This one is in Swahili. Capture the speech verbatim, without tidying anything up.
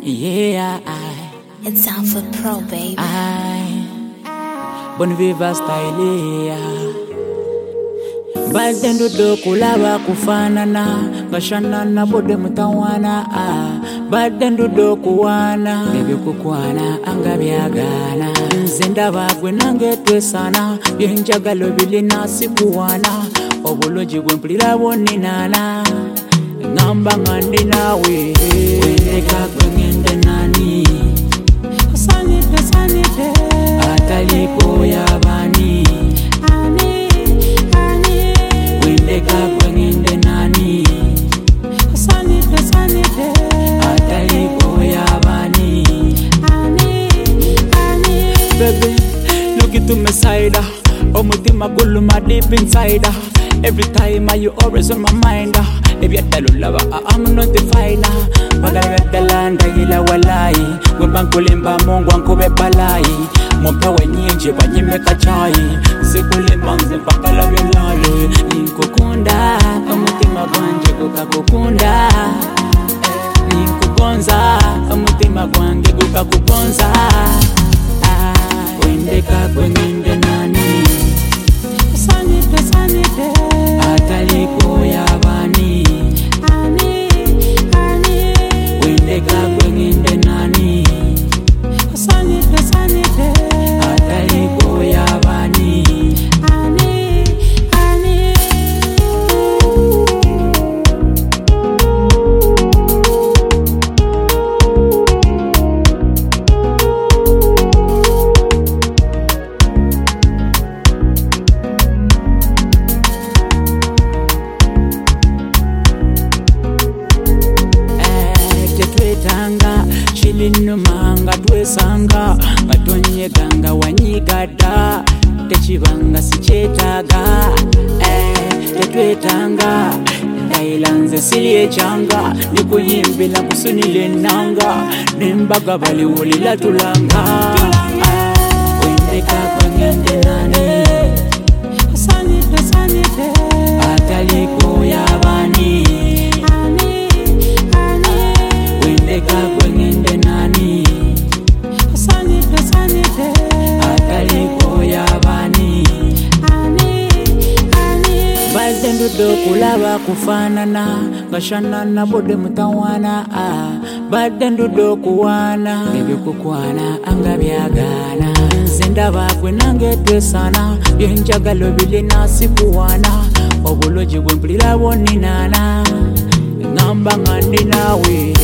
Yeah, I, It's time for pro, baby. I, Bon Viva style, yeah. Badendo do kulaba kufanana, gashanana bode mutawana, ah. Badendo do kuwana, baby kukwana, angabyagana. Nzinda bagwe nange twesana, yenjagalo bili nasi kuwana. Oboloji gwempulira boninana, ngamba ngandi nawe. Wendeka kwengende nani, sanite sanite, ataliko yabani. Ani, ani, wendeka kwengende nani, sanite sanite, ataliko yabani. Ani, ani, baby, look into my side. Omutima guluma deep inside. Every time you always on my mind. If you tell love, I'm notified. Bagalanda ila walai, Gumbankulimba Mungu ankube balai. Mumpewe nyinji banyime kachai. Sikulimba mpaka la yolai. Ninkukunda, omutima gwanje gukakukunda. Ninkugonza, omutima gwange gukakugonza. Wendeka kwengende nani, sanite sanite, ataliko yabani. Ani, ani, wendeka kwengende nani, sanite sanite, ataliko yabani. Ani, ani. Chilinu manga twesanga, matonye ganga wanyigada, techibanga sichetaga, eh, tetwetanga, ndailanze silie changa, nikuyimbila kusunile nanga, nimbaga bali ulila tulanga. Wendeka kwengende nani, sanite sanite, ataliko yabani. Ani, ani, wendeka kwengende nani, sanite sanite, ataliko yabani. Ani, ani, badendo do kulaba kufanana, gashanana bode mutawana, ah. Badendo do kuwana, baby kukwana, angabyagana. Nzinda bagwe nange twesana, yenjagalo bili nasi kuwana. Oboloji gwempulira boninana, ngamba ngandi nawe.